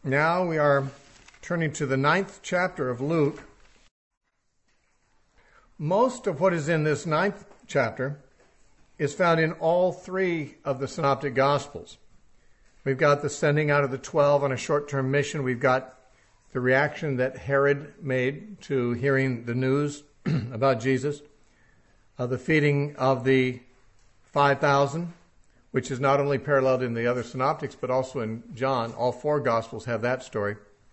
Now we are turning to the 9th chapter of Luke. Most of what is in this 9th chapter is found in all three of the Synoptic Gospels. We've got the sending out of the 12 on a short-term mission. We've got the reaction that Herod made to hearing the news about Jesus. The feeding of the 5,000, which is not only paralleled in the other synoptics, but also in John. All four Gospels have that story.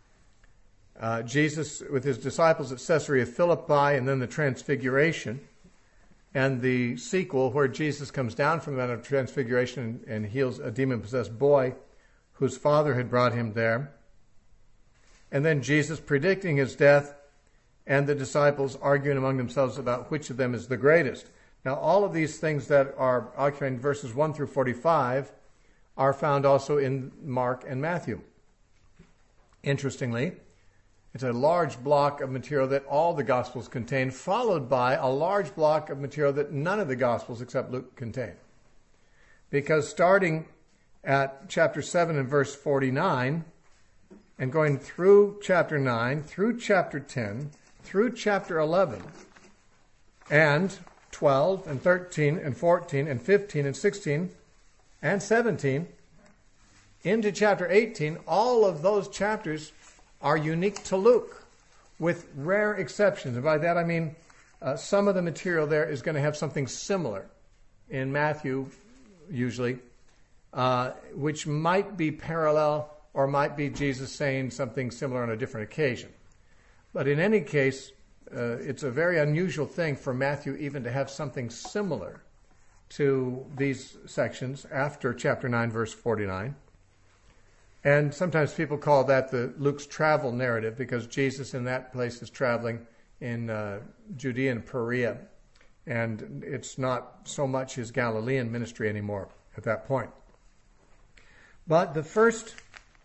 Jesus with his disciples at Caesarea Philippi, and then the Transfiguration, and the sequel where Jesus comes down from the Mount of Transfiguration and heals a demon-possessed boy whose father had brought him there. And then Jesus predicting his death, and the disciples arguing among themselves about which of them is the greatest. Now, all of these things that are occupying verses 1 through 45 are found also in Mark and Matthew. Interestingly, it's a large block of material that all the Gospels contain, followed by a large block of material that none of the Gospels except Luke contain. Because starting at chapter 7 and verse 49, and going through chapter 9, through chapter 10, through chapter 11, and 12 and 13 and 14 and 15 and 16 and 17 into chapter 18, all of those chapters are unique to Luke with rare exceptions. And by that I mean some of the material there is going to have something similar in Matthew usually, which might be parallel or might be Jesus saying something similar on a different occasion. But in any case, it's a very unusual thing for Matthew even to have something similar to these sections after chapter 9, verse 49. And sometimes people call that the Luke's travel narrative because Jesus in that place is traveling in Judea and Perea. And it's not so much his Galilean ministry anymore at that point. But the first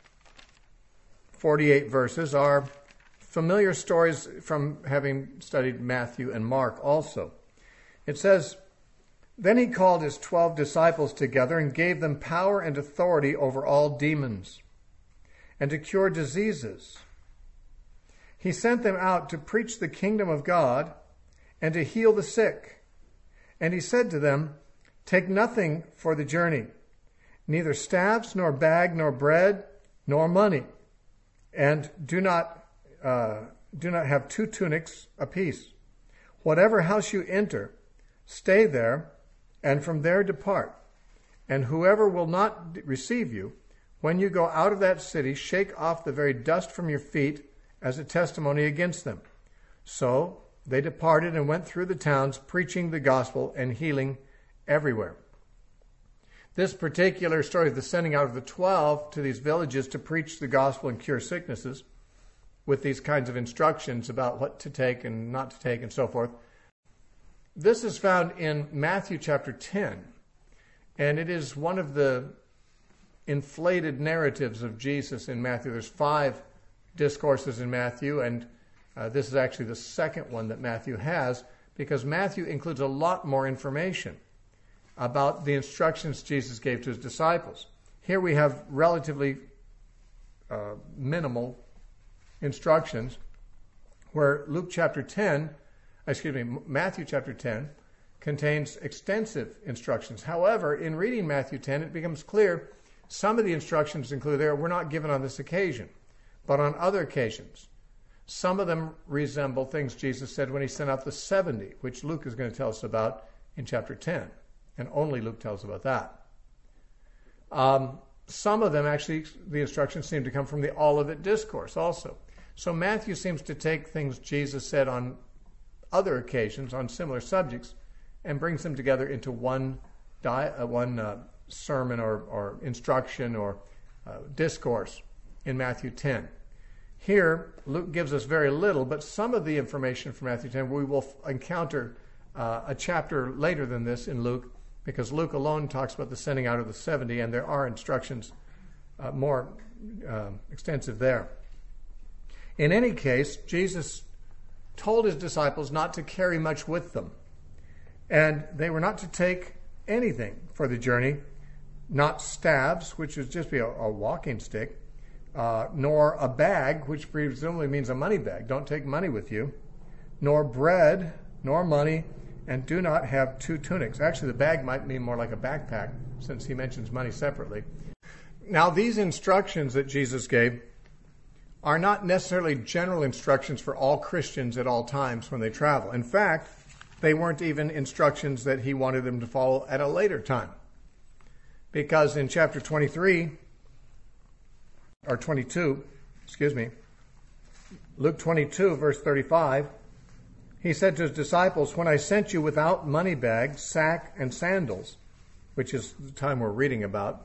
48 verses are familiar stories from having studied Matthew and Mark also. It says, "Then he called his 12 disciples together and gave them power and authority over all demons and to cure diseases. He sent them out to preach the kingdom of God and to heal the sick. And he said to them, 'Take nothing for the journey, neither staffs, nor bag, nor bread, nor money, and do not have 2 tunics apiece. Whatever house you enter, stay there, and from there depart. And whoever will not receive you, when you go out of that city, shake off the very dust from your feet as a testimony against them.' So they departed and went through the towns, preaching the gospel and healing everywhere." This particular story of the sending out of the 12 to these villages to preach the gospel and cure sicknesses, with these kinds of instructions about what to take and not to take and so forth. This is found in Matthew chapter 10, and it is one of the inflated narratives of Jesus in Matthew. There's 5 discourses in Matthew, and this is actually the second one that Matthew has, because Matthew includes a lot more information about the instructions Jesus gave to his disciples. Here we have relatively minimal instructions, where Matthew chapter 10 contains extensive instructions. However, in reading Matthew 10, it becomes clear some of the instructions included there were not given on this occasion, but on other occasions. Some of them resemble things Jesus said when he sent out the 70, which Luke is going to tell us about in chapter 10, and only Luke tells about that. Some of them actually, the instructions seem to come from the Olivet Discourse also. So Matthew seems to take things Jesus said on other occasions on similar subjects and brings them together into one sermon or instruction or discourse in Matthew 10. Here, Luke gives us very little, but some of the information from Matthew 10 we will encounter a chapter later than this in Luke, because Luke alone talks about the sending out of the 70, and there are instructions more extensive there. In any case, Jesus told his disciples not to carry much with them, and they were not to take anything for the journey, not staves, which would just be a walking stick, nor a bag, which presumably means a money bag. Don't take money with you, nor bread, nor money, and do not have 2 tunics. Actually, the bag might mean more like a backpack, since he mentions money separately. Now, these instructions that Jesus gave are not necessarily general instructions for all Christians at all times when they travel. In fact, they weren't even instructions that he wanted them to follow at a later time. Because in chapter 22, Luke 22, verse 35, he said to his disciples, when I sent you without money bag, sack, and sandals, which is the time we're reading about,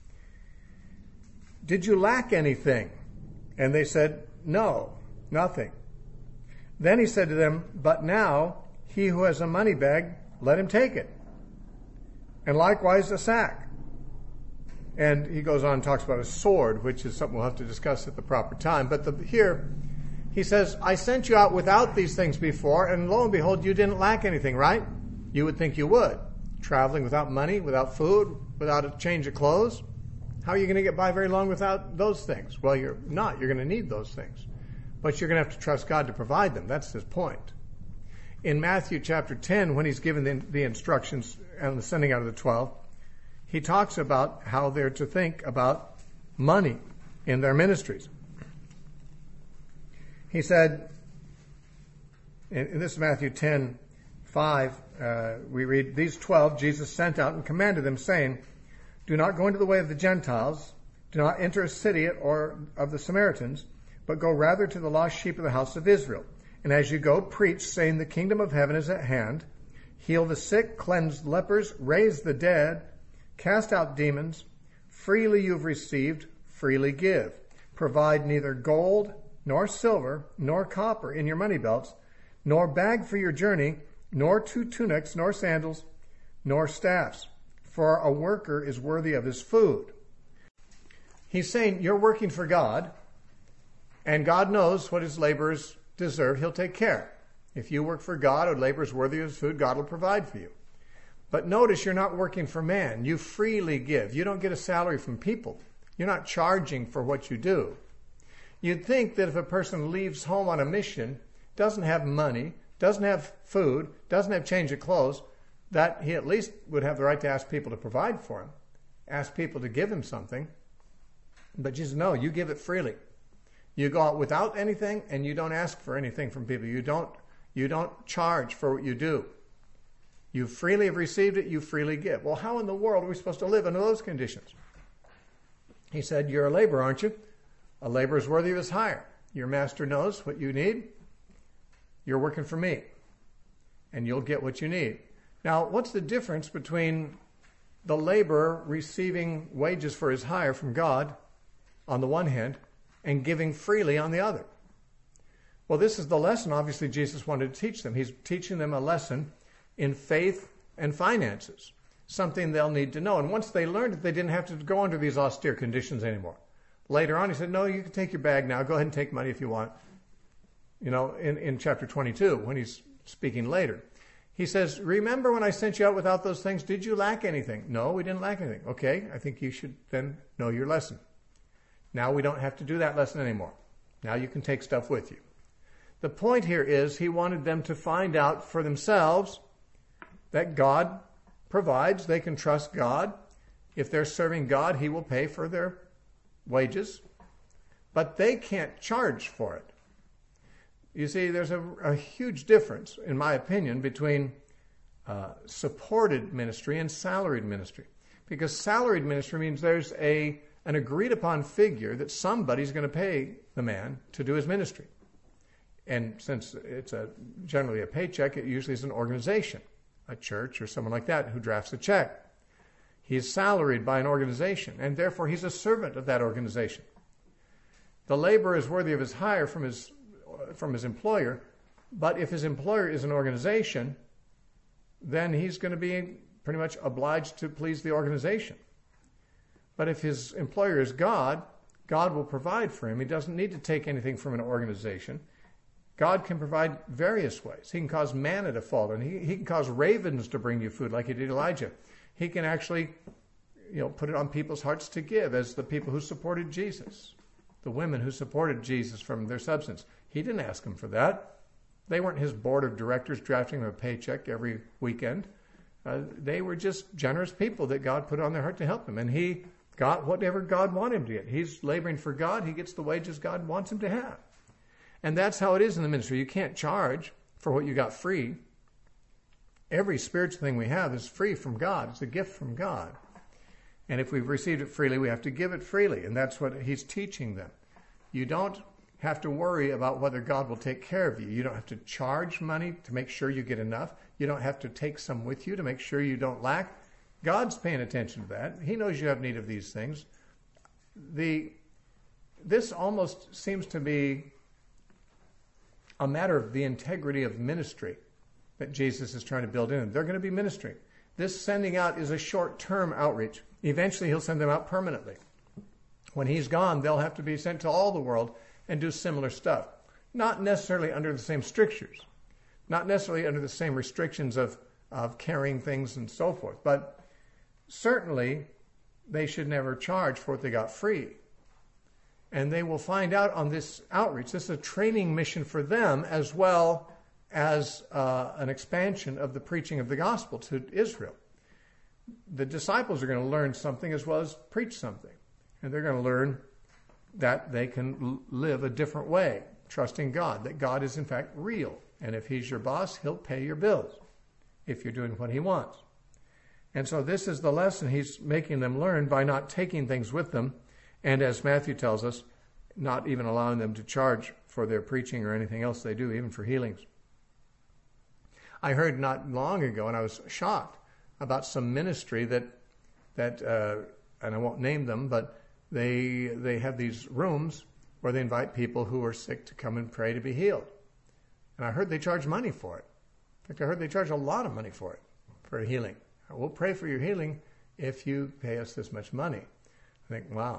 did you lack anything? And they said, no, nothing. Then he said to them, but now he who has a money bag, let him take it. And likewise a sack. And he goes on and talks about a sword, which is something we'll have to discuss at the proper time. But here he says, I sent you out without these things before, and lo and behold, you didn't lack anything, right? You would think you would. Traveling without money, without food, without a change of clothes. How are you going to get by very long without those things? Well, you're not. You're going to need those things. But you're going to have to trust God to provide them. That's his point. In Matthew chapter 10, when he's given the instructions and the sending out of the 12, he talks about how they're to think about money in their ministries. He said, in this Matthew 10:5, we read, these 12 Jesus sent out and commanded them, saying, do not go into the way of the Gentiles, do not enter a city or of the Samaritans, but go rather to the lost sheep of the house of Israel. And as you go, preach, saying, the kingdom of heaven is at hand. Heal the sick, cleanse lepers, raise the dead, cast out demons. Freely you've received, freely give. Provide neither gold, nor silver, nor copper in your money belts, nor bag for your journey, nor 2 tunics, nor sandals, nor staffs. For a worker is worthy of his food. He's saying you're working for God, and God knows what his laborers deserve. He'll take care. If you work for God, or labor is worthy of his food, God will provide for you. But notice you're not working for man. You freely give. You don't get a salary from people. You're not charging for what you do. You'd think that if a person leaves home on a mission, doesn't have money, doesn't have food, doesn't have change of clothes, that he at least would have the right to ask people to provide for him, ask people to give him something. But Jesus, no, you give it freely. You go out without anything, and you don't ask for anything from people. You don't charge for what you do. You freely have received it, you freely give. Well, how in the world are we supposed to live under those conditions? He said, you're a laborer, aren't you? A laborer is worthy of his hire. Your master knows what you need. You're working for me, and you'll get what you need. Now, what's the difference between the laborer receiving wages for his hire from God on the one hand and giving freely on the other? Well, this is the lesson, obviously, Jesus wanted to teach them. He's teaching them a lesson in faith and finances, something they'll need to know. And once they learned it, they didn't have to go under these austere conditions anymore. Later on, he said, no, you can take your bag now. Go ahead and take money if you want. You know, in chapter 22, when he's speaking later. He says, remember when I sent you out without those things, did you lack anything? No, we didn't lack anything. Okay, I think you should then know your lesson. Now we don't have to do that lesson anymore. Now you can take stuff with you. The point here is he wanted them to find out for themselves that God provides. They can trust God. If they're serving God, he will pay for their wages. But they can't charge for it. You see, there's a huge difference, in my opinion, between supported ministry and salaried ministry. Because salaried ministry means there's an agreed upon figure that somebody's going to pay the man to do his ministry. And since it's generally a paycheck, it usually is an organization, a church or someone like that who drafts a check. He's salaried by an organization, and therefore he's a servant of that organization. The laborer is worthy of his hire from his employer, but if his employer is an organization, then he's going to be pretty much obliged to please the organization. But if his employer is God, God will provide for him. He doesn't need to take anything from an organization. God can provide various ways. He can cause manna to fall, and he can cause ravens to bring you food like he did Elijah. He can actually, put it on people's hearts to give, as the people who supported Jesus. the women who supported Jesus from their substance. He didn't ask them for that. They weren't his board of directors drafting him a paycheck every weekend. They were just generous people that God put on their heart to help him. And he got whatever God wanted him to get. He's laboring for God. He gets the wages God wants him to have. And that's how it is in the ministry. You can't charge for what you got free. Every spiritual thing we have is free from God. It's a gift from God. And if we've received it freely, we have to give it freely. And that's what he's teaching them. You don't have to worry about whether God will take care of you. You don't have to charge money to make sure you get enough. You don't have to take some with you to make sure you don't lack. God's paying attention to that. He knows you have need of these things. This almost seems to be a matter of the integrity of ministry that Jesus is trying to build in. They're going to be ministering. This sending out is a short-term outreach. Eventually, he'll send them out permanently. When he's gone, they'll have to be sent to all the world and do similar stuff. Not necessarily under the same strictures, not necessarily under the same restrictions of carrying things and so forth, but certainly they should never charge for what they got free. And they will find out on this outreach. This is a training mission for them as well as an expansion of the preaching of the gospel to Israel. The disciples are going to learn something as well as preach something. And they're going to learn that they can live a different way, trusting God, that God is in fact real. And if he's your boss, he'll pay your bills if you're doing what he wants. And so this is the lesson he's making them learn by not taking things with them. And as Matthew tells us, not even allowing them to charge for their preaching or anything else they do, even for healings. I heard not long ago, and I was shocked, about some ministry that and I won't name them, but they have these rooms where they invite people who are sick to come and pray to be healed. And I heard they charge money for it. In fact, I heard they charge a lot of money for it, for a healing. We'll pray for your healing if you pay us this much money. I think, wow,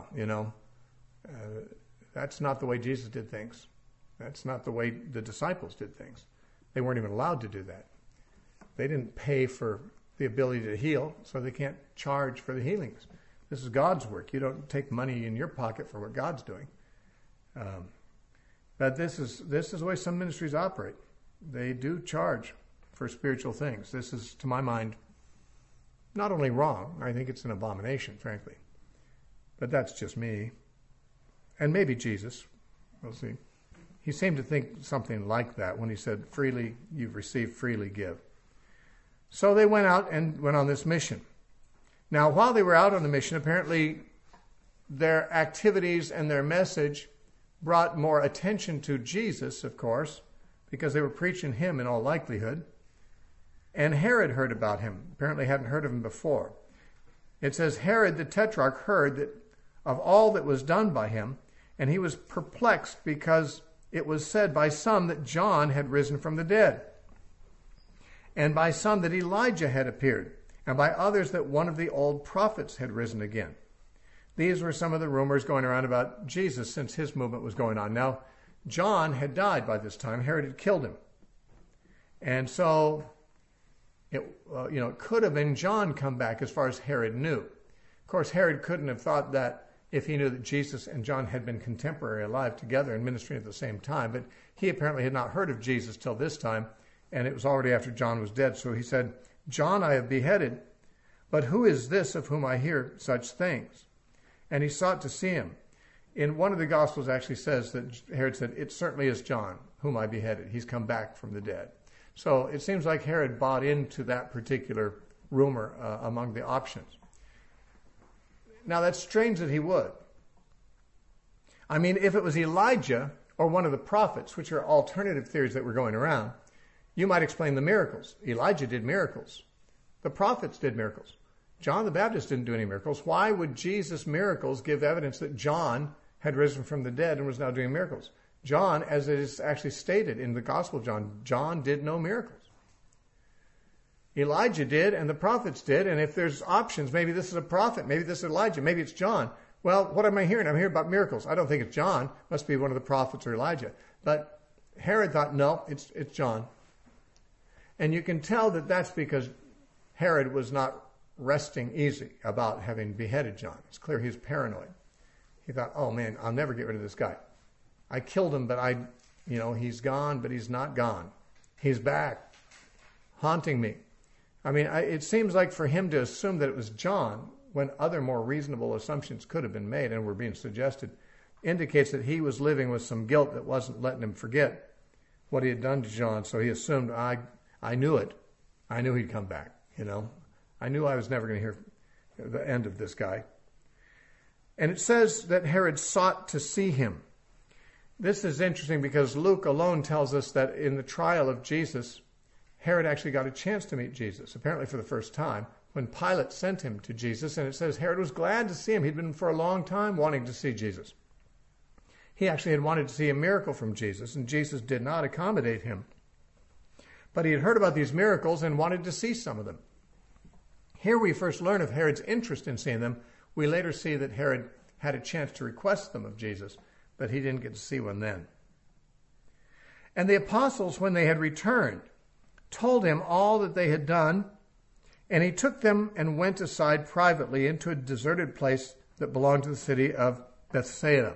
that's not the way Jesus did things. That's not the way the disciples did things. They weren't even allowed to do that. They didn't pay for the ability to heal, so they can't charge for the healings. This is God's work. You don't take money in your pocket for what God's doing. But this is the way some ministries operate. They do charge for spiritual things. This is, to my mind, not only wrong, I think it's an abomination, frankly. But that's just me. And maybe Jesus. We'll see. He seemed to think something like that when he said, freely you've received, freely give. So they went out and went on this mission. Now, while they were out on the mission, apparently their activities and their message brought more attention to Jesus, of course, because they were preaching him in all likelihood. And Herod heard about him. Apparently hadn't heard of him before. It says, Herod the Tetrarch heard that of all that was done by him, and he was perplexed because it was said by some that John had risen from the dead, and by some that Elijah had appeared, and by others that one of the old prophets had risen again. These were some of the rumors going around about Jesus since his movement was going on. Now, John had died by this time. Herod had killed him. And so, it could have been John come back as far as Herod knew. Of course, Herod couldn't have thought that if he knew that Jesus and John had been contemporary alive together and ministering at the same time. But he apparently had not heard of Jesus till this time, and it was already after John was dead. So he said, John I have beheaded, but who is this of whom I hear such things? And he sought to see him. In one of the Gospels actually says that Herod said, it certainly is John whom I beheaded. He's come back from the dead. So it seems like Herod bought into that particular rumor among the options. Now that's strange that he would. I mean, if it was Elijah or one of the prophets, which are alternative theories that were going around, you might explain the miracles. Elijah did miracles. The prophets did miracles. John the Baptist didn't do any miracles. Why would Jesus' miracles give evidence that John had risen from the dead and was now doing miracles? John, as it is actually stated in the Gospel of John, John did no miracles. Elijah did, and the prophets did, and if there's options, maybe this is a prophet, maybe this is Elijah, maybe it's John. Well, what am I hearing? I'm hearing about miracles. I don't think it's John. Must be one of the prophets or Elijah. But Herod thought, no, it's John. And you can tell that that's because Herod was not resting easy about having beheaded John. It's clear he's paranoid. He thought, oh man, I'll never get rid of this guy. I killed him, but he's gone, but he's not gone. He's back, haunting me. I mean, it seems like for him to assume that it was John, when other more reasonable assumptions could have been made and were being suggested, indicates that he was living with some guilt that wasn't letting him forget what he had done to John. So he assumed, I knew it. I knew he'd come back, I knew I was never going to hear the end of this guy. And it says that Herod sought to see him. This is interesting because Luke alone tells us that in the trial of Jesus, Herod actually got a chance to meet Jesus, apparently for the first time, when Pilate sent him to Jesus. And it says Herod was glad to see him. He'd been for a long time wanting to see Jesus. He actually had wanted to see a miracle from Jesus, and Jesus did not accommodate him. But he had heard about these miracles and wanted to see some of them. Here we first learn of Herod's interest in seeing them. We later see that Herod had a chance to request them of Jesus, but he didn't get to see one then. And the apostles, when they had returned, told him all that they had done, and he took them and went aside privately into a deserted place that belonged to the city of Bethsaida.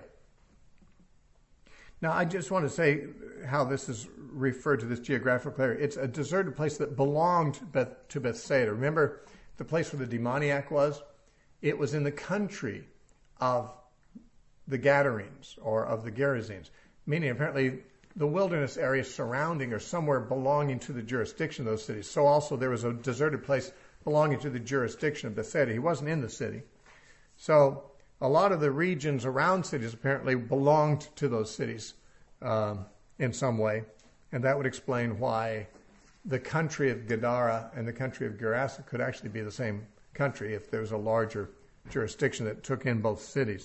Now, I just want to say how this is referred to, this geographical area. It's a deserted place that belonged to Bethsaida. Remember the place where the demoniac was? It was in the country of the Gadarenes or of the Gerasenes, meaning apparently the wilderness area surrounding or somewhere belonging to the jurisdiction of those cities. So also there was a deserted place belonging to the jurisdiction of Bethsaida. He wasn't in the city. So a lot of the regions around cities apparently belonged to those cities in some way, and that would explain why the country of Gadara and the country of Gerasa could actually be the same country if there was a larger jurisdiction that took in both cities.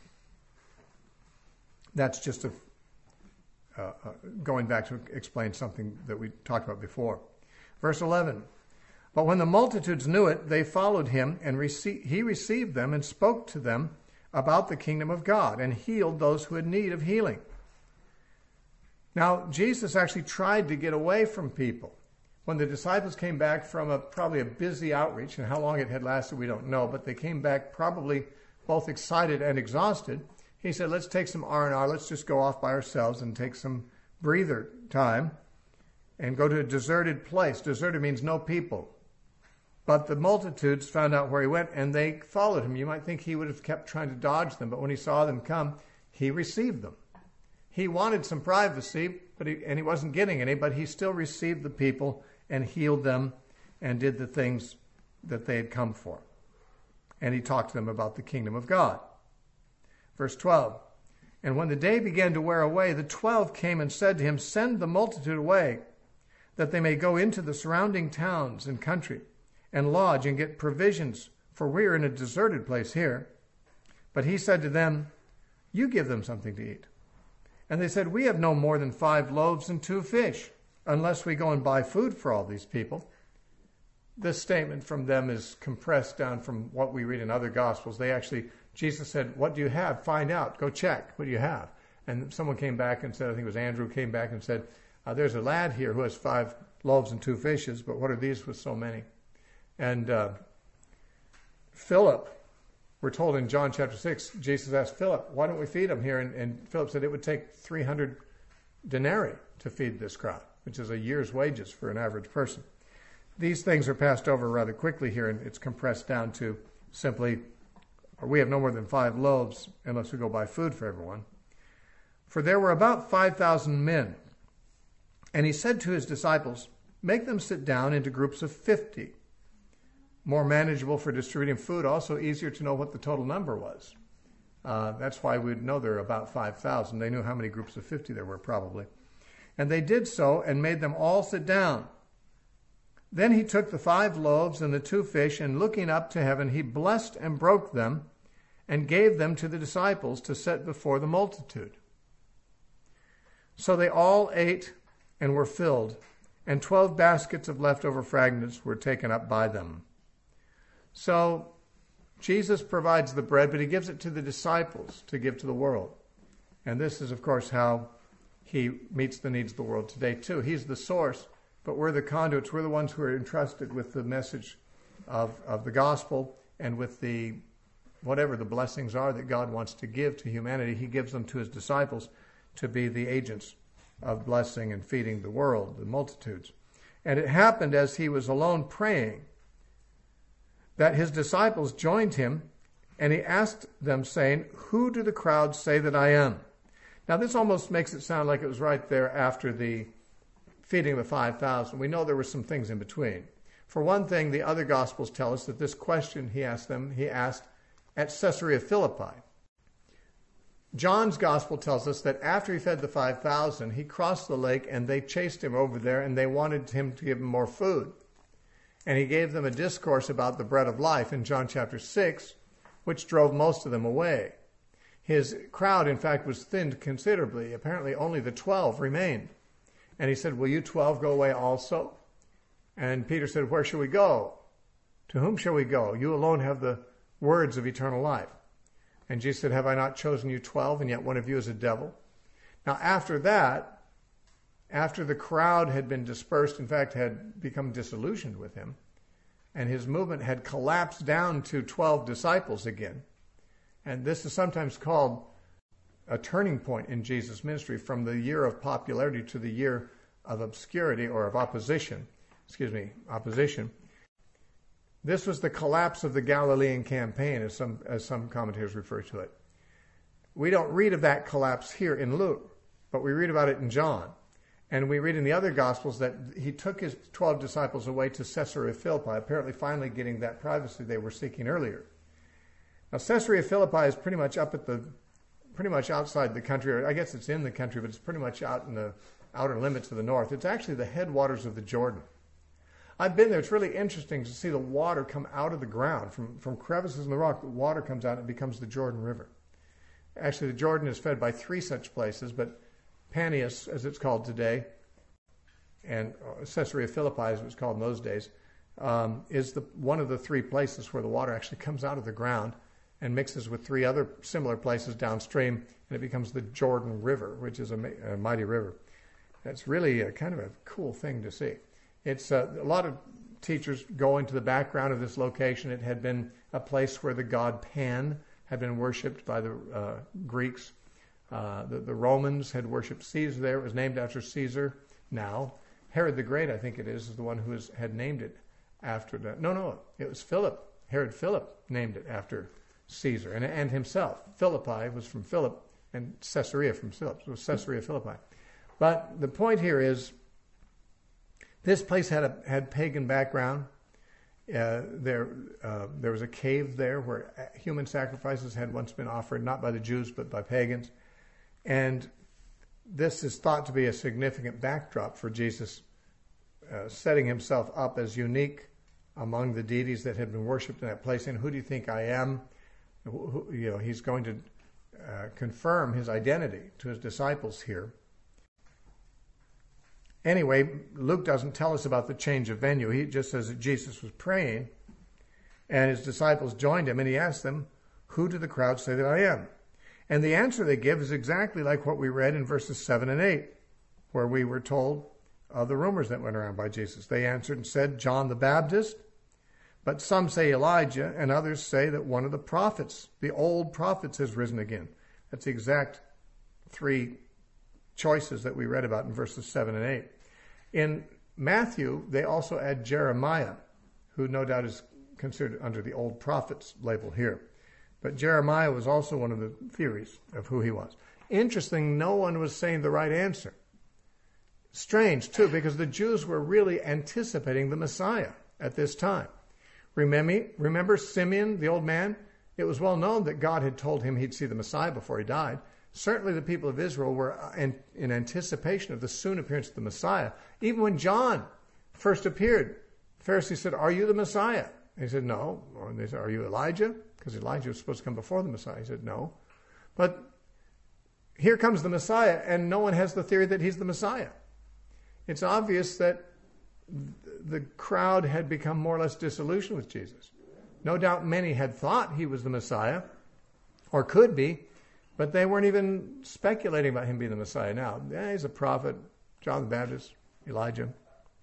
That's just going back to explain something that we talked about before. Verse 11, but when the multitudes knew it, they followed him, and he received them and spoke to them about the kingdom of God and healed those who had need of healing. Now, Jesus actually tried to get away from people. When the disciples came back from probably a busy outreach, and how long it had lasted, we don't know, but they came back probably both excited and exhausted. He said, let's take some R&R, let's just go off by ourselves and take some breather time and go to a deserted place. Deserted means no people. But the multitudes found out where he went, and they followed him. You might think he would have kept trying to dodge them, but when he saw them come, he received them. He wanted some privacy, but he wasn't getting any, but he still received the people and healed them and did the things that they had come for. And he talked to them about the kingdom of God. Verse 12, and when the day began to wear away, the 12 came and said to him, send the multitude away, that they may go into the surrounding towns and country and lodge and get provisions, for we are in a deserted place here. But he said to them, you give them something to eat. And they said, we have no more than 5 loaves and 2 fish, unless we go and buy food for all these people. This statement from them is compressed down from what we read in other Gospels. Jesus said, what do you have? Find out. Go check. What do you have? And someone came back and said, I think it was Andrew, came back and said, there's a lad here who has 5 loaves and 2 fishes, but what are these with so many? And Philip, we're told in John chapter 6, Jesus asked Philip, why don't we feed them here? And Philip said it would take 300 denarii to feed this crowd, which is a year's wages for an average person. These things are passed over rather quickly here, and it's compressed down to simply, we have no more than 5 loaves unless we go buy food for everyone. For there were about 5,000 men. And he said to his disciples, make them sit down into groups of 50. More manageable for distributing food, also easier to know what the total number was. That's why we'd know there are about 5,000. They knew how many groups of 50 there were probably. And they did so and made them all sit down. Then he took the 5 loaves and the 2 fish, and looking up to heaven, he blessed and broke them and gave them to the disciples to set before the multitude. So they all ate and were filled, and 12 baskets of leftover fragments were taken up by them. So Jesus provides the bread, but he gives it to the disciples to give to the world. And this is, of course, how he meets the needs of the world today, too. He's the source, but we're the conduits. We're the ones who are entrusted with the message of the gospel and with the whatever the blessings are that God wants to give to humanity, he gives them to his disciples to be the agents of blessing and feeding the world, the multitudes. And it happened as he was alone praying that his disciples joined him, and he asked them, saying, "Who do the crowds say that I am?" Now this almost makes it sound like it was right there after the feeding of the 5,000. We know there were some things in between. For one thing, the other Gospels tell us that this question he asked at Caesarea Philippi. John's Gospel tells us that after he fed the 5,000, he crossed the lake and they chased him over there and they wanted him to give them more food. And he gave them a discourse about the bread of life in John chapter 6, which drove most of them away. His crowd, in fact, was thinned considerably. Apparently only the 12 remained. And he said, "Will you 12 go away also?" And Peter said, "Where shall we go? To whom shall we go? You alone have the words of eternal life." And Jesus said, "Have I not chosen you 12, and yet one of you is a devil?" Now after that, after the crowd had been dispersed, in fact, had become disillusioned with him, and his movement had collapsed down to 12 disciples again, and this is sometimes called a turning point in Jesus' ministry from the year of popularity to the year of obscurity or of opposition. This was the collapse of the Galilean campaign, as some commentators refer to it. We don't read of that collapse here in Luke, but we read about it in John. And we read in the other Gospels that he took his 12 disciples away to Caesarea Philippi, apparently finally getting that privacy they were seeking earlier. Now, Caesarea Philippi is pretty much outside the country, or I guess it's in the country, but it's pretty much out in the outer limits of the north. It's actually the headwaters of the Jordan. I've been there. It's really interesting to see the water come out of the ground. From crevices in the rock, the water comes out and it becomes the Jordan River. Actually, the Jordan is fed by 3 such places, but Panias, as it's called today, and Caesarea Philippi, as it was called in those days, is one of the 3 places where the water actually comes out of the ground and mixes with 3 other similar places downstream, and it becomes the Jordan River, which is a mighty river. That's really kind of a cool thing to see. It's a lot of teachers go into the background of this location. It had been a place where the god Pan had been worshipped by the Greeks. The Romans had worshipped Caesar there. It was named after Caesar now. Herod the Great, I think it is the one who had named it after that. No, it was Philip. Herod Philip named it after Caesar and himself. Philippi was from Philip and Caesarea from Philip. So it was Caesarea Philippi. But the point here is this place had pagan background. There was a cave there where human sacrifices had once been offered, not by the Jews, but by pagans. And this is thought to be a significant backdrop for Jesus setting himself up as unique among the deities that had been worshipped in that place. And who do you think I am? He's going to confirm his identity to his disciples here. Anyway, Luke doesn't tell us about the change of venue. He just says that Jesus was praying and his disciples joined him, and he asked them, "Who do the crowd say that I am?" And the answer they give is exactly like what we read in verses 7 and 8, where we were told of the rumors that went around by Jesus. They answered and said, "John the Baptist, but some say Elijah, and others say that one of the prophets, the old prophets, has risen again." That's the exact 3 choices that we read about in verses 7 and 8. In Matthew, they also add Jeremiah, who no doubt is considered under the old prophets label here. But Jeremiah was also one of the theories of who he was. Interesting, no one was saying the right answer. Strange, too, because the Jews were really anticipating the Messiah at this time. Remember Simeon, the old man? It was well known that God had told him he'd see the Messiah before he died. Certainly the people of Israel were in anticipation of the soon appearance of the Messiah. Even when John first appeared, the Pharisees said, "Are you the Messiah?" And he said, "No." And they said, "Are you Elijah?" Because Elijah was supposed to come before the Messiah. He said, "No." But here comes the Messiah, and no one has the theory that he's the Messiah. It's obvious that the crowd had become more or less disillusioned with Jesus. No doubt many had thought he was the Messiah, or could be, but they weren't even speculating about him being the Messiah now. He's a prophet, John the Baptist, Elijah.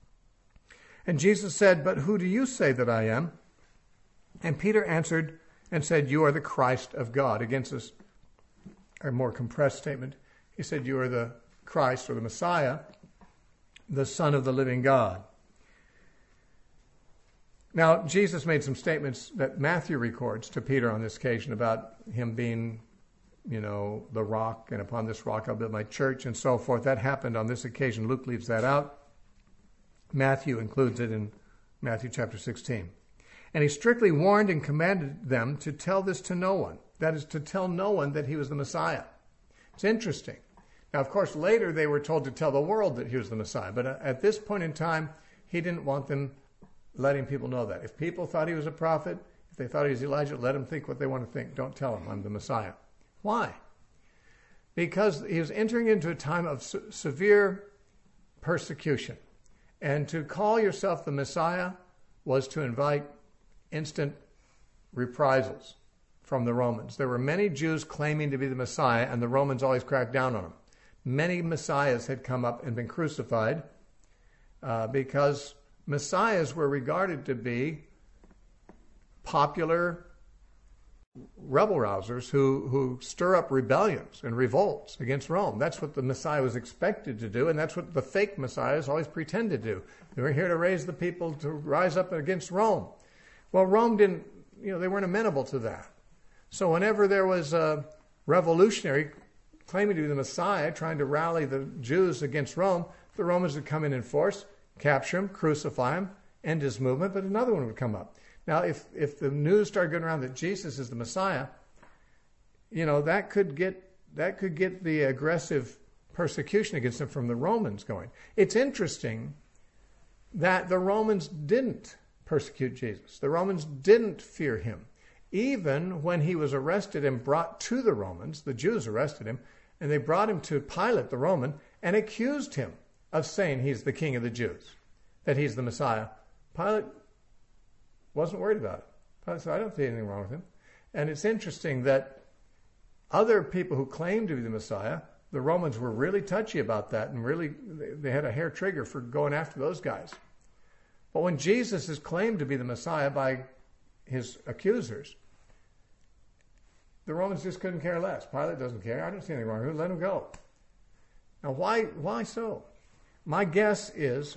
And Jesus said, "But who do you say that I am?" And Peter answered and said, "You are the Christ of God." Against this, a more compressed statement, he said, "You are the Christ, or the Messiah, the Son of the living God." Now, Jesus made some statements that Matthew records to Peter on this occasion about him being, the rock, and upon this rock I'll build my church, and so forth. That happened on this occasion. Luke leaves that out. Matthew includes it in Matthew chapter 16. And he strictly warned and commanded them to tell this to no one. That is, to tell no one that he was the Messiah. It's interesting. Now, of course, later they were told to tell the world that he was the Messiah. But at this point in time, he didn't want them letting people know that. If people thought he was a prophet, if they thought he was Elijah, let them think what they want to think. Don't tell them I'm the Messiah. Why? Because he was entering into a time of severe persecution. And to call yourself the Messiah was to invite instant reprisals from the Romans. There were many Jews claiming to be the Messiah, and the Romans always cracked down on them. Many messiahs had come up and been crucified because messiahs were regarded to be popular rebel rousers who stir up rebellions and revolts against Rome. That's what the Messiah was expected to do, and that's what the fake messiahs always pretend to do. They were here to raise the people to rise up against Rome. Well, Rome didn't, they weren't amenable to that. So whenever there was a revolutionary claiming to be the Messiah, trying to rally the Jews against Rome, the Romans would come in force, capture him, crucify him, end his movement, but another one would come up. Now, if the news started going around that Jesus is the Messiah, that could get the aggressive persecution against him from the Romans going. It's interesting that the Romans didn't persecute Jesus. The Romans didn't fear him. Even when he was arrested and brought to the Romans, the Jews arrested him, and they brought him to Pilate, the Roman, and accused him of saying he's the king of the Jews, that he's the Messiah. Pilate wasn't worried about it. Pilate said, I don't see anything wrong with him. And it's interesting that other people who claimed to be the Messiah, the Romans were really touchy about that, and really they had a hair trigger for going after those guys. But when Jesus is claimed to be the Messiah by his accusers, the Romans just couldn't care less. Pilate doesn't care. I don't see anything wrong with him. Let him go. Now, why so? My guess is,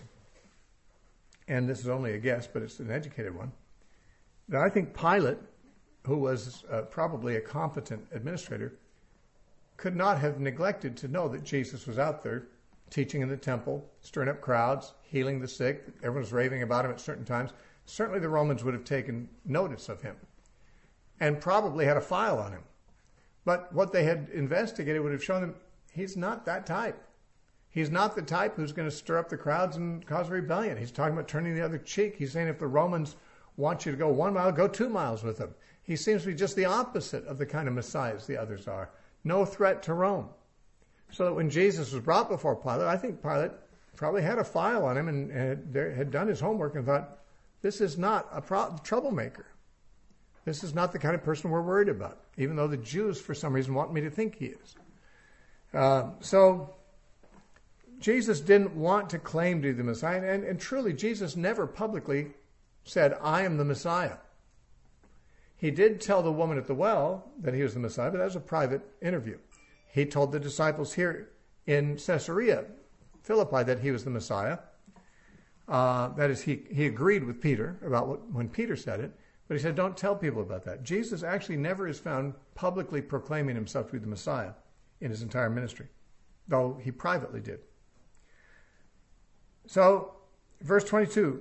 and this is only a guess, but it's an educated one, that I think Pilate, who was probably a competent administrator, could not have neglected to know that Jesus was out there teaching in the temple, stirring up crowds, healing the sick. Everyone was raving about him at certain times. Certainly the Romans would have taken notice of him and probably had a file on him. But what they had investigated would have shown them he's not that type. He's not the type who's going to stir up the crowds and cause rebellion. He's talking about turning the other cheek. He's saying if the Romans want you to go 1 mile, go 2 miles with them. He seems to be just the opposite of the kind of messiahs the others are. No threat to Rome. So that when Jesus was brought before Pilate, I think Pilate probably had a file on him and had done his homework and thought, this is not a troublemaker. This is not the kind of person we're worried about, even though the Jews, for some reason, want me to think he is. So Jesus didn't want to claim to be the Messiah, and truly, Jesus never publicly said, I am the Messiah. He did tell the woman at the well that he was the Messiah, but that was a private interview. He told the disciples here in Caesarea Philippi that he was the Messiah. That is, he agreed with Peter about when Peter said it, but he said, don't tell people about that. Jesus actually never is found publicly proclaiming himself to be the Messiah in his entire ministry, though he privately did. So, verse 22,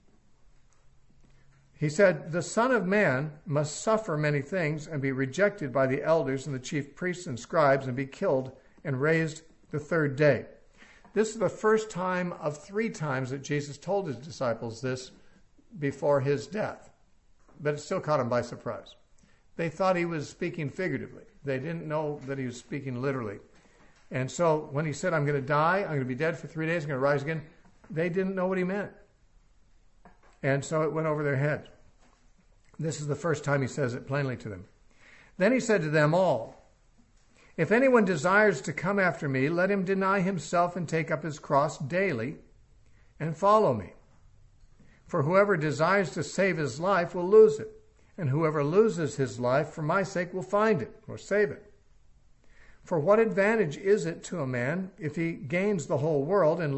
he said, the Son of Man must suffer many things and be rejected by the elders and the chief priests and scribes and be killed and raised the third day. This is the first time of 3 times that Jesus told his disciples this before his death. But it still caught them by surprise. They thought he was speaking figuratively. They didn't know that he was speaking literally. And so when he said, I'm going to die, I'm going to be dead for 3 days, I'm going to rise again, they didn't know what he meant. And so it went over their heads. This is the first time he says it plainly to them. Then he said to them all, if anyone desires to come after me, let him deny himself and take up his cross daily and follow me. For whoever desires to save his life will lose it, and whoever loses his life for my sake will find it, or save it. For what advantage is it to a man if he gains the whole world and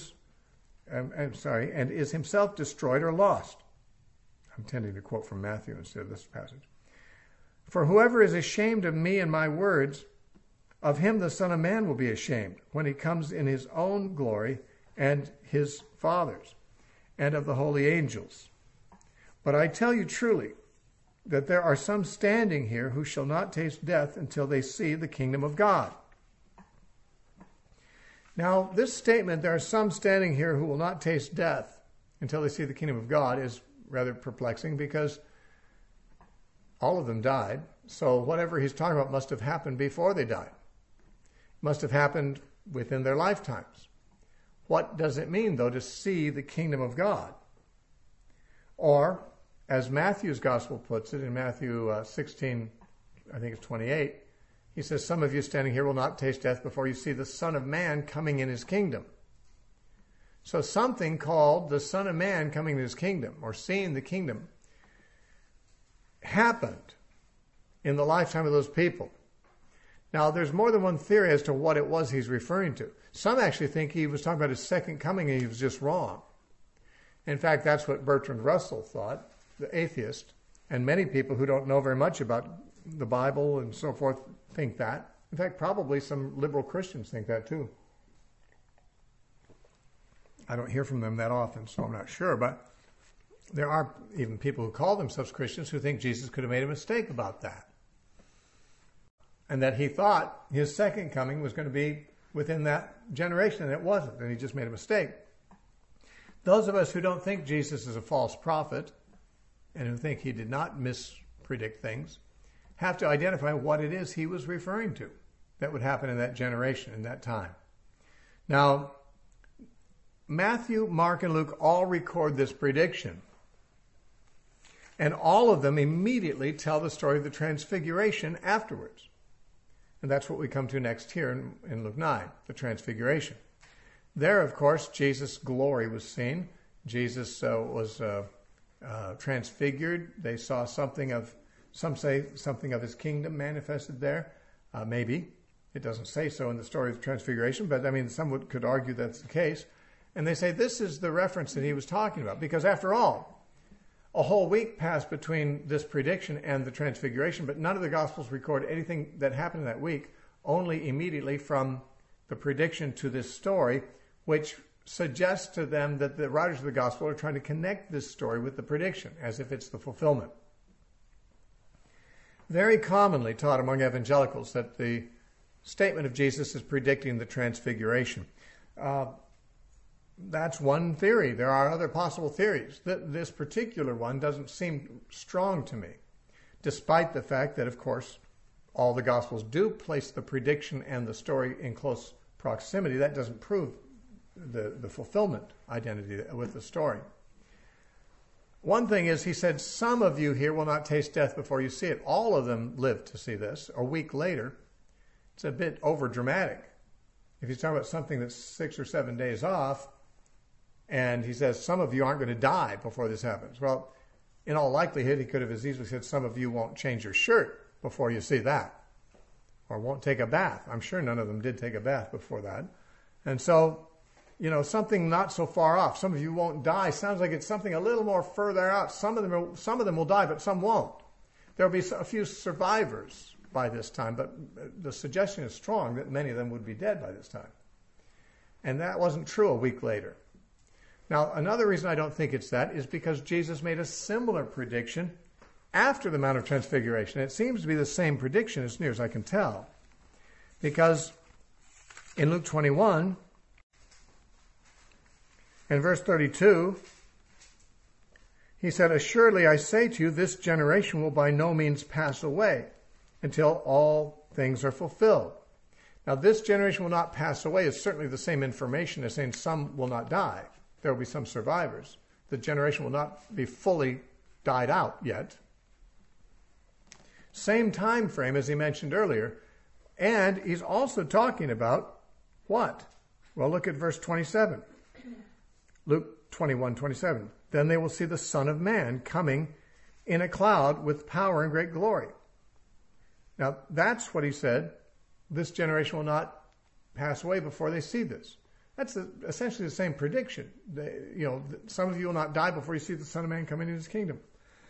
and is himself destroyed or lost? I'm tending to quote from Matthew instead of this passage. For whoever is ashamed of me and my words, of him the Son of Man will be ashamed when he comes in his own glory and his Father's, and of the holy angels. But I tell you truly that there are some standing here who shall not taste death until they see the kingdom of God. Now, this statement, there are some standing here who will not taste death until they see the kingdom of God, is rather perplexing because all of them died. So whatever he's talking about must have happened before they died. Must have happened within their lifetimes. What does it mean, though, to see the kingdom of God? Or, as Matthew's gospel puts it in Matthew 16, I think it's 28, he says, some of you standing here will not taste death before you see the Son of Man coming in his kingdom. So something called the Son of Man coming in his kingdom, or seeing the kingdom, happened in the lifetime of those people. Now, there's more than one theory as to what it was he's referring to. Some actually think he was talking about his second coming and he was just wrong. In fact, that's what Bertrand Russell thought, the atheist, and many people who don't know very much about the Bible and so forth think that. In fact, probably some liberal Christians think that too. I don't hear from them that often, so I'm not sure, but there are even people who call themselves Christians who think Jesus could have made a mistake about that. And that he thought his second coming was going to be within that generation, and it wasn't, and he just made a mistake. Those of us who don't think Jesus is a false prophet and who think he did not mispredict things have to identify what it is he was referring to that would happen in that generation, in that time. Now, Matthew, Mark, and Luke all record this prediction. And all of them immediately tell the story of the transfiguration afterwards. And that's what we come to next here in Luke 9, the transfiguration. There, of course, Jesus' glory was seen. Jesus was transfigured. They saw some say something of his kingdom manifested there. Maybe. It doesn't say so in the story of the transfiguration, but I mean, some could argue that's the case. And they say this is the reference that he was talking about. Because after all, a whole week passed between this prediction and the transfiguration, but none of the Gospels record anything that happened that week, only immediately from the prediction to this story, which suggests to them that the writers of the Gospel are trying to connect this story with the prediction, as if it's the fulfillment. Very commonly taught among evangelicals that the statement of Jesus is predicting the transfiguration. That's one theory. There are other possible theories. This particular one doesn't seem strong to me, despite the fact that, of course, all the Gospels do place the prediction and the story in close proximity. That doesn't prove the fulfillment identity with the story. One thing is, he said, some of you here will not taste death before you see it. All of them lived to see this. A week later, it's a bit over-dramatic. If he's talking about something that's 6 or 7 days off, and he says, some of you aren't going to die before this happens. Well, in all likelihood, he could have as easily said, some of you won't change your shirt before you see that, or won't take a bath. I'm sure none of them did take a bath before that. And so, something not so far off. Some of you won't die. Sounds like it's something a little more further out. Some of them will die, but some won't. There will be a few survivors by this time, but the suggestion is strong that many of them would be dead by this time. And that wasn't true a week later. Now, another reason I don't think it's that is because Jesus made a similar prediction after the Mount of Transfiguration. It seems to be the same prediction as near as I can tell. Because in Luke 21, in verse 32, he said, assuredly I say to you, this generation will by no means pass away until all things are fulfilled. Now, this generation will not pass away is certainly the same information as saying some will not die. There will be some survivors. The generation will not be fully died out yet. Same time frame as he mentioned earlier. And he's also talking about what? Well, look at verse 27. Luke 21:27. Then they will see the Son of Man coming in a cloud with power and great glory. Now, that's what he said. This generation will not pass away before they see this. That's essentially the same prediction. Some of you will not die before you see the Son of Man coming into his kingdom.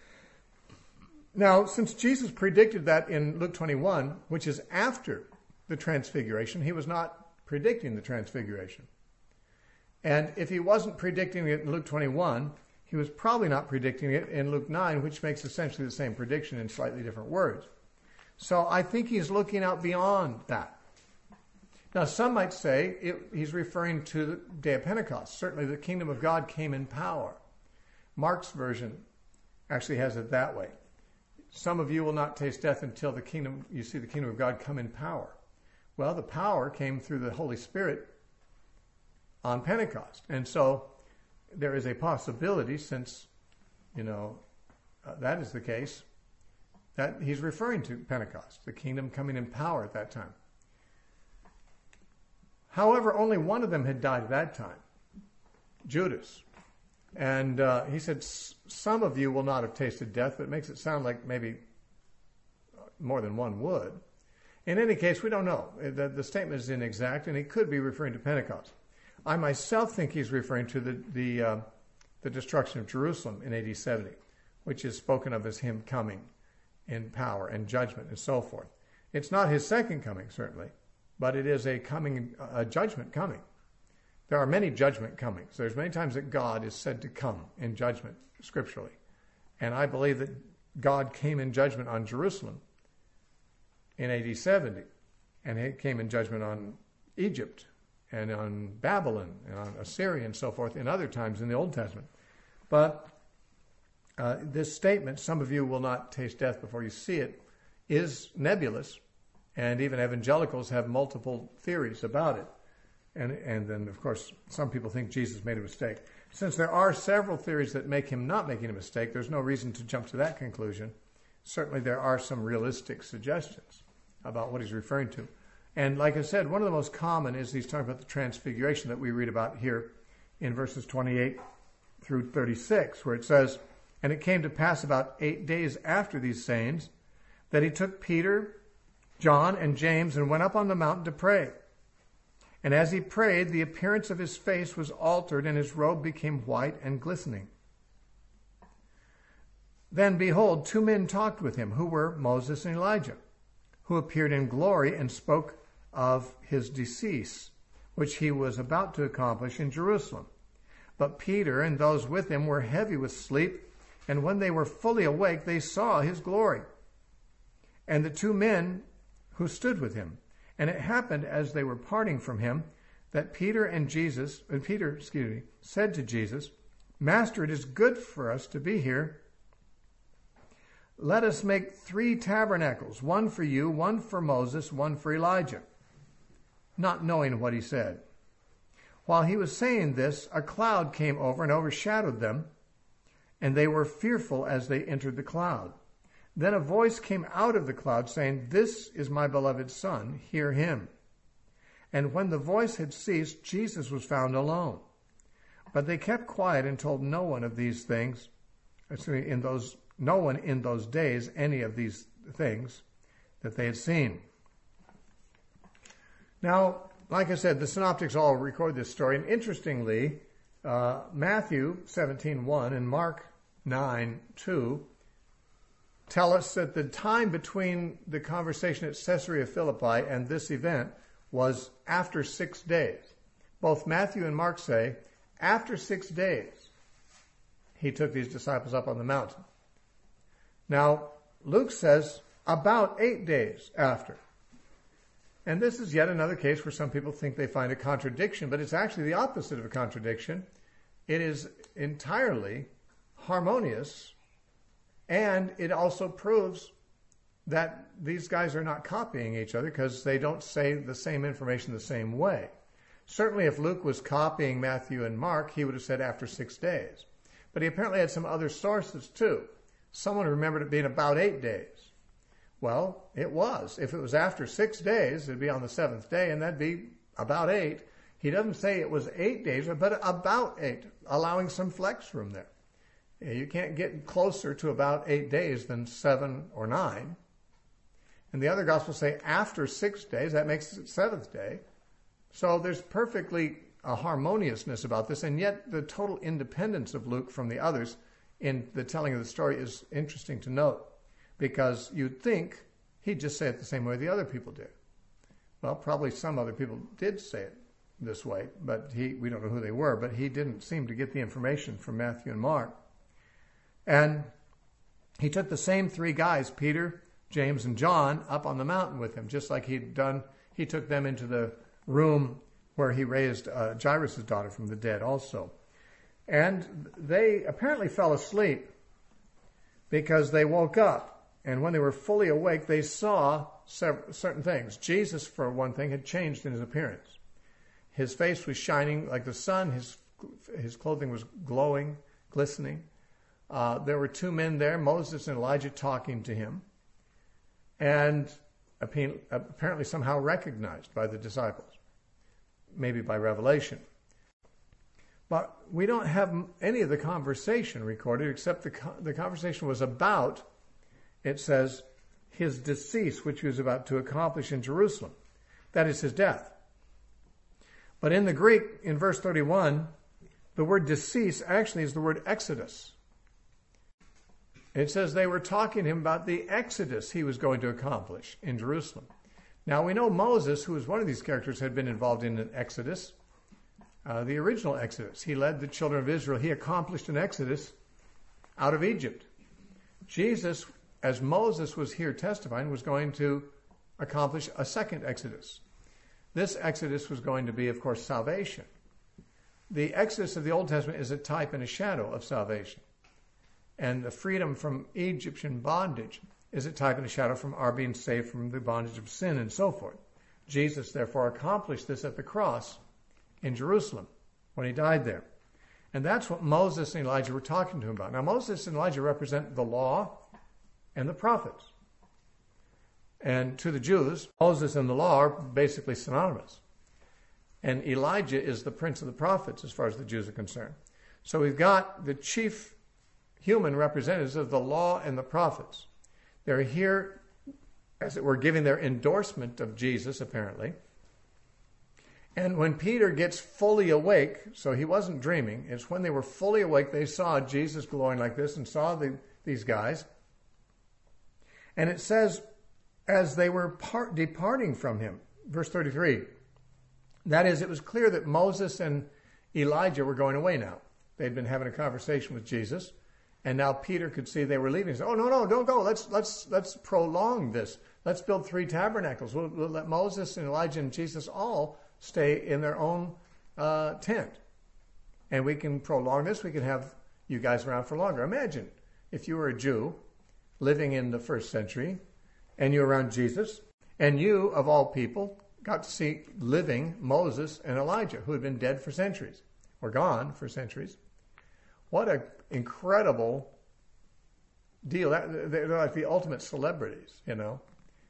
Now, since Jesus predicted that in Luke 21, which is after the transfiguration, he was not predicting the transfiguration. And if he wasn't predicting it in Luke 21, he was probably not predicting it in Luke 9, which makes essentially the same prediction in slightly different words. So I think he's looking out beyond that. Now, some might say he's referring to the day of Pentecost. Certainly the kingdom of God came in power. Mark's version actually has it that way. Some of you will not taste death until you see the kingdom of God come in power. Well, the power came through the Holy Spirit on Pentecost. And so there is a possibility, since, that is the case, that he's referring to Pentecost, the kingdom coming in power at that time. However, only one of them had died at that time, Judas. And he said, some of you will not have tasted death, but it makes it sound like maybe more than one would. In any case, we don't know. The statement is inexact, and he could be referring to Pentecost. I myself think he's referring to the destruction of Jerusalem in AD 70, which is spoken of as him coming in power and judgment and so forth. It's not his second coming, certainly, but it is a judgment coming. There are many judgment comings. There's many times that God is said to come in judgment scripturally. And I believe that God came in judgment on Jerusalem in AD 70. And he came in judgment on Egypt and on Babylon and on Assyria and so forth in other times in the Old Testament. But this statement, some of you will not taste death before you see it, is nebulous. And even evangelicals have multiple theories about it. And then, of course, some people think Jesus made a mistake. Since there are several theories that make him not making a mistake, there's no reason to jump to that conclusion. Certainly there are some realistic suggestions about what he's referring to. And like I said, one of the most common is he's talking about the transfiguration that we read about here in verses 28 through 36, where it says, "And it came to pass about 8 days after these sayings that he took Peter, John, and James and went up on the mountain to pray. And as he prayed, the appearance of his face was altered, and his robe became white and glistening. Then, behold, 2 men talked with him, who were Moses and Elijah, who appeared in glory and spoke of his decease, which he was about to accomplish in Jerusalem. But Peter and those with him were heavy with sleep, and when they were fully awake, they saw his glory, and the 2 men who stood with him. And it happened as they were parting from him that Peter said to Jesus, 'Master, it is good for us to be here. Let us make 3 tabernacles, one for you, one for Moses, one for Elijah,' not knowing what he said. While he was saying this, a cloud came over and overshadowed them, and they were fearful as they entered the cloud. Then a voice came out of the cloud saying, 'This is my beloved Son, hear him.' And when the voice had ceased, Jesus was found alone. But they kept quiet and told no one of these things, no one in those days any of these things that they had seen." Now, like I said, the synoptics all record this story. And interestingly, Matthew 17:1 and Mark 9:2 tell us that the time between the conversation at Caesarea Philippi and this event was after 6 days. Both Matthew and Mark say, after 6 days, he took these disciples up on the mountain. Now, Luke says about 8 days after. And this is yet another case where some people think they find a contradiction, but it's actually the opposite of a contradiction. It is entirely harmonious, and it also proves that these guys are not copying each other because they don't say the same information the same way. Certainly if Luke was copying Matthew and Mark, he would have said after 6 days. But he apparently had some other sources too. Someone remembered it being about 8 days. Well, it was. If it was after 6 days, it'd be on the 7th day, and that'd be about 8. He doesn't say it was 8 days, but about 8, allowing some flex room there. You can't get closer to about 8 days than 7 or 9. And the other Gospels say after 6 days, that makes it 7th day. So there's perfectly a harmoniousness about this, and yet the total independence of Luke from the others in the telling of the story is interesting to note, because you'd think he'd just say it the same way the other people did. Well, probably some other people did say it this way, but we don't know who they were, but he didn't seem to get the information from Matthew and Mark. And he took the same 3 guys, Peter, James, and John, up on the mountain with him, just like he'd done. He took them into the room where he raised Jairus' daughter from the dead also. And they apparently fell asleep because they woke up. And when they were fully awake, they saw certain things. Jesus, for one thing, had changed in his appearance. His face was shining like the sun. His clothing was glowing, glistening. There were 2 men there, Moses and Elijah, talking to him, and apparently somehow recognized by the disciples, maybe by revelation. But we don't have any of the conversation recorded, except the conversation was about, it says, his decease, which he was about to accomplish in Jerusalem. That is his death. But in the Greek, in verse 31, the word decease actually is the word exodus. It says they were talking to him about the exodus he was going to accomplish in Jerusalem. Now we know Moses, who was one of these characters, had been involved in an exodus, the original exodus. He led the children of Israel. He accomplished an exodus out of Egypt. Jesus, as Moses was here testifying, was going to accomplish a second exodus. This exodus was going to be, of course, salvation. The exodus of the Old Testament is a type and a shadow of salvation. And the freedom from Egyptian bondage is a type and a shadow from our being saved from the bondage of sin and so forth. Jesus, therefore, accomplished this at the cross in Jerusalem when he died there. And that's what Moses and Elijah were talking to him about. Now, Moses and Elijah represent the law and the prophets. And to the Jews, Moses and the law are basically synonymous. And Elijah is the prince of the prophets as far as the Jews are concerned. So we've got the chief human representatives of the law and the prophets. They're here, as it were, giving their endorsement of Jesus, apparently. And when Peter gets fully awake, so he wasn't dreaming, it's when they were fully awake, they saw Jesus glowing like this and saw these guys. And it says, as they were departing from him, verse 33, that is, it was clear that Moses and Elijah were going away now. They'd been having a conversation with Jesus, and now Peter could see they were leaving. He said, "Oh, no, don't go. Let's prolong this. Let's build 3 tabernacles. We'll let Moses and Elijah and Jesus all stay in their own tent. And we can prolong this. We can have you guys around for longer." Imagine if you were a Jew living in the 1st century and you're around Jesus, and you, of all people, got to see living Moses and Elijah, who had been dead for centuries, or gone for centuries. What an incredible deal. They're like the ultimate celebrities, you know.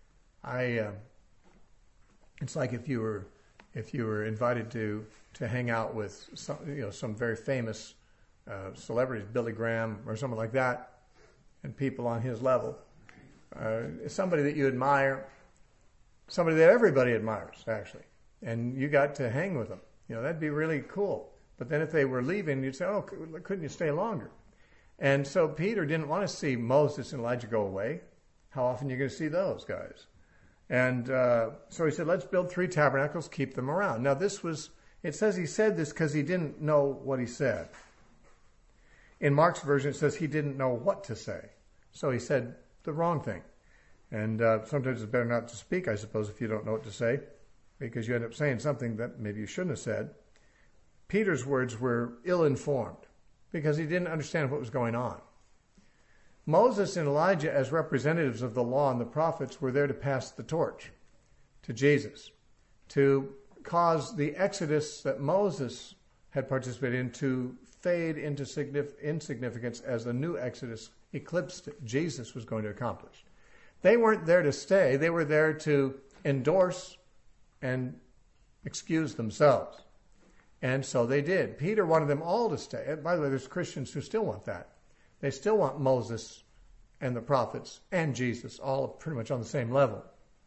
It's like if you were invited to hang out with some very famous celebrities, Billy Graham or someone like that, and people on his level, somebody that you admire, somebody that everybody admires, actually, and you got to hang with them. That'd be really cool. But then if they were leaving, you'd say, "Oh, couldn't you stay longer?" And so Peter didn't want to see Moses and Elijah go away. How often are you going to see those guys? And so he said, "Let's build 3 tabernacles, keep them around." Now it says he said this because he didn't know what he said. In Mark's version, it says he didn't know what to say. So he said the wrong thing. And sometimes it's better not to speak, I suppose, if you don't know what to say, because you end up saying something that maybe you shouldn't have said. Peter's words were ill-informed because he didn't understand what was going on. Moses and Elijah, as representatives of the law and the prophets, were there to pass the torch to Jesus, to cause the exodus that Moses had participated in to fade into insignificance as the new exodus eclipsed Jesus was going to accomplish. They weren't there to stay. They were there to endorse and excuse themselves. And so they did. Peter wanted them all to stay. And by the way, there's Christians who still want that. They still want Moses and the prophets and Jesus all pretty much on the same level.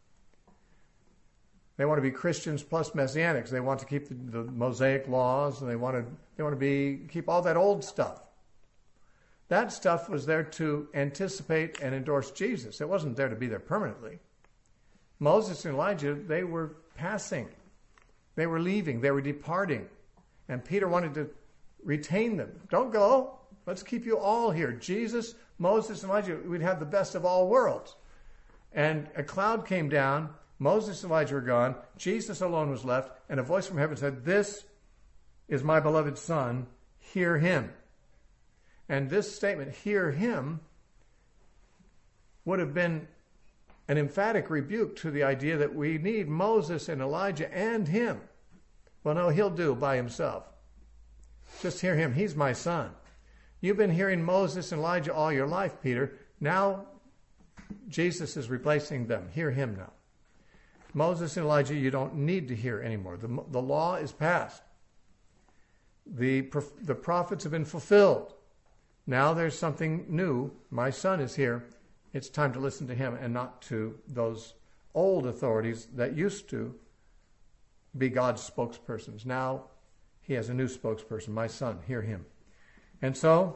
They want to be Christians plus Messianics. They want to keep the Mosaic laws, and they want to keep all that old stuff. That stuff was there to anticipate and endorse Jesus. It wasn't there to be there permanently. Moses and Elijah, they were passing. They were leaving. They were departing. And Peter wanted to retain them. Don't go. Let's keep you all here. Jesus, Moses, and Elijah, we'd have the best of all worlds. And a cloud came down. Moses and Elijah were gone. Jesus alone was left. And a voice from heaven said, "This is my beloved Son. Hear him." And this statement, "hear him," would have been an emphatic rebuke to the idea that we need Moses and Elijah and him. Well, no, he'll do by himself. Just hear him. He's my son. You've been hearing Moses and Elijah all your life, Peter. Now Jesus is replacing them. Hear him now. Moses and Elijah, you don't need to hear anymore. The law is passed. The prophets have been fulfilled. Now there's something new. My son is here. It's time to listen to him and not to those old authorities that used to be God's spokespersons. Now he has a new spokesperson. My son, hear him. And so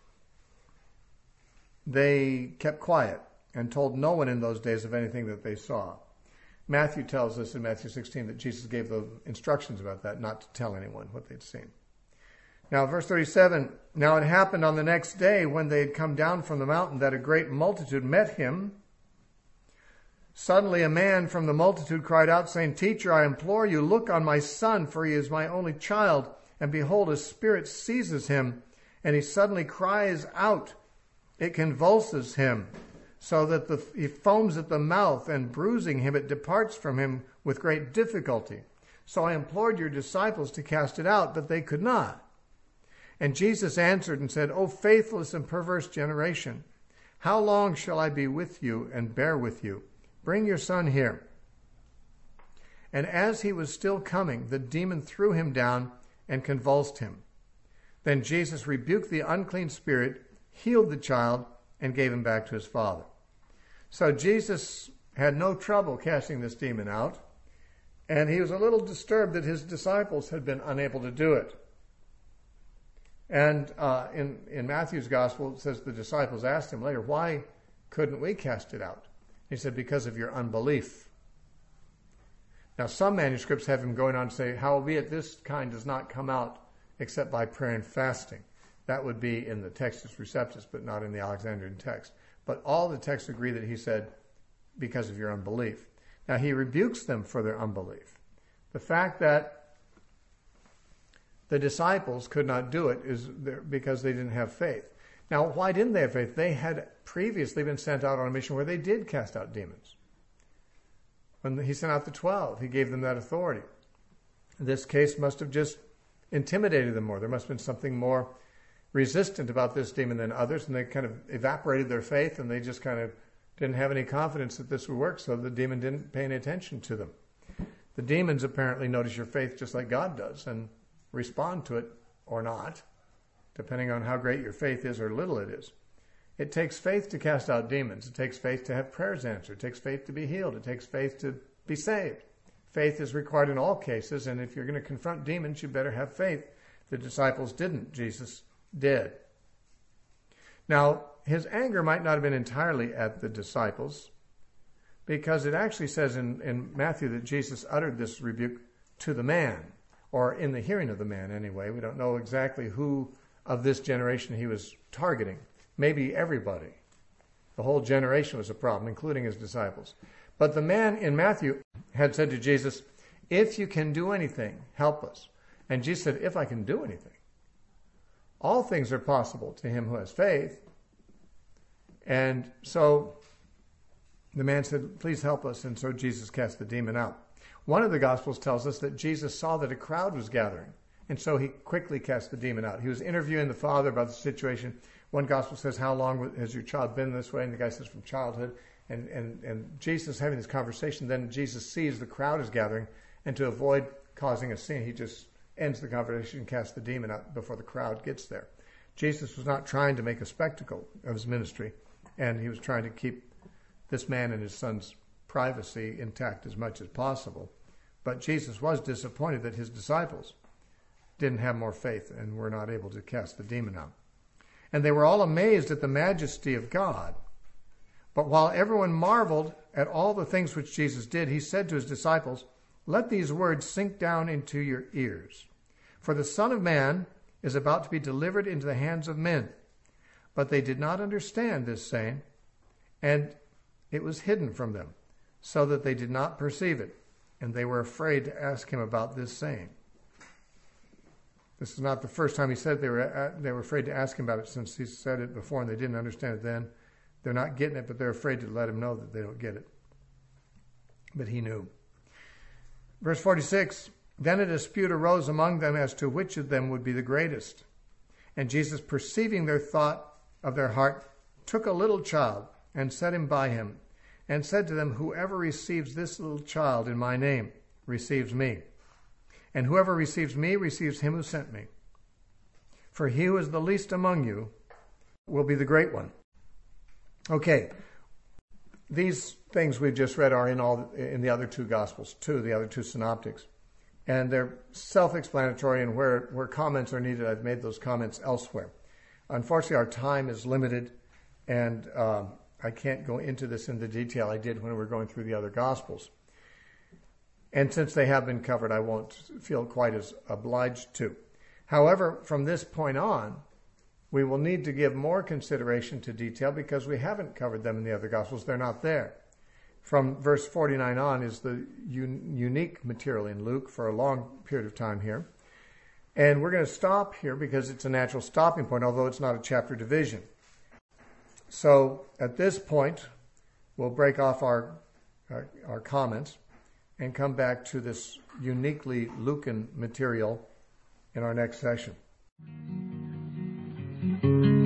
they kept quiet and told no one in those days of anything that they saw. Matthew tells us in Matthew 16 that Jesus gave the instructions about that, not to tell anyone what they'd seen. Now, verse 37, now it happened on the next day when they had come down from the mountain that a great multitude met him. Suddenly a man from the multitude cried out, saying, "Teacher, I implore you, look on my son, for he is my only child. And behold, a spirit seizes him, and he suddenly cries out. It convulses him, so that he foams at the mouth, and bruising him, it departs from him with great difficulty. So I implored your disciples to cast it out, but they could not." And Jesus answered and said, "O faithless and perverse generation, how long shall I be with you and bear with you? Bring your son here." And as he was still coming, the demon threw him down and convulsed him. Then Jesus rebuked the unclean spirit, healed the child, and gave him back to his father. So Jesus had no trouble casting this demon out, and he was a little disturbed that his disciples had been unable to do it. And in Matthew's gospel, it says the disciples asked him later, "Why couldn't we cast it out?" He said, "Because of your unbelief." Now, some manuscripts have him going on to say, "Howbeit this kind does not come out except by prayer and fasting." That would be in the Textus Receptus, but not in the Alexandrian text. But all the texts agree that he said, "Because of your unbelief." Now, he rebukes them for their unbelief. The fact that the disciples could not do it is because they didn't have faith. Now, why didn't they have faith? They had previously been sent out on a mission where they did cast out demons. When he sent out the 12, he gave them that authority. This case must have just intimidated them more. There must have been something more resistant about this demon than others, and they kind of evaporated their faith, and they just kind of didn't have any confidence that this would work, so the demon didn't pay any attention to them. The demons apparently notice your faith just like God does and respond to it or not, depending on how great your faith is or little it is. It takes faith to cast out demons. It takes faith to have prayers answered. It takes faith to be healed. It takes faith to be saved. Faith is required in all cases, and if you're going to confront demons, you better have faith. The disciples didn't. Jesus did. Now, his anger might not have been entirely at the disciples, because it actually says in Matthew that Jesus uttered this rebuke to the man, or in the hearing of the man anyway. We don't know exactly who of this generation he was targeting. Maybe everybody. The whole generation was a problem, including his disciples. But the man in Matthew had said to Jesus, "If you can do anything, help us." And Jesus said, "If I can do anything." All things are possible to him who has faith. And so the man said, "Please help us." And so Jesus cast the demon out. One of the Gospels tells us that Jesus saw that a crowd was gathering, and so he quickly cast the demon out. He was interviewing the father about the situation. One Gospel says, "How long has your child been this way?" And the guy says, "From childhood." And Jesus having this conversation, then Jesus sees the crowd is gathering, and to avoid causing a scene, he just ends the conversation and casts the demon out before the crowd gets there. Jesus was not trying to make a spectacle of his ministry, and he was trying to keep this man and his son's privacy intact as much as possible. But Jesus was disappointed that his disciples didn't have more faith and were not able to cast the demon out. And they were all amazed at the majesty of God. But while everyone marveled at all the things which Jesus did, he said to his disciples, "Let these words sink down into your ears. For the Son of Man is about to be delivered into the hands of men." But they did not understand this saying, and it was hidden from them, so that they did not perceive it, and they were afraid to ask him about this saying. This is not the first time he said it. They were afraid to ask him about it, since he said it before and they didn't understand it then. They're not getting it, but they're afraid to let him know that they don't get it. But he knew. Verse 46, then a dispute arose among them as to which of them would be the greatest. And Jesus, perceiving their thought of their heart, took a little child and set him by him, and said to them, "Whoever receives this little child in my name receives me. And whoever receives me receives him who sent me. For he who is the least among you will be the great one." Okay, these things we've just read are in the other two Gospels too, the other two synoptics. And they're self-explanatory, and where comments are needed, I've made those comments elsewhere. Unfortunately, our time is limited, and I can't go into this in the detail I did when we were going through the other Gospels. And since they have been covered, I won't feel quite as obliged to. However, from this point on, we will need to give more consideration to detail because we haven't covered them in the other Gospels. They're not there. From verse 49 on is the unique material in Luke for a long period of time here. And we're going to stop here because it's a natural stopping point, although it's not a chapter division. So at this point, we'll break off our comments and come back to this uniquely Lucan material in our next session.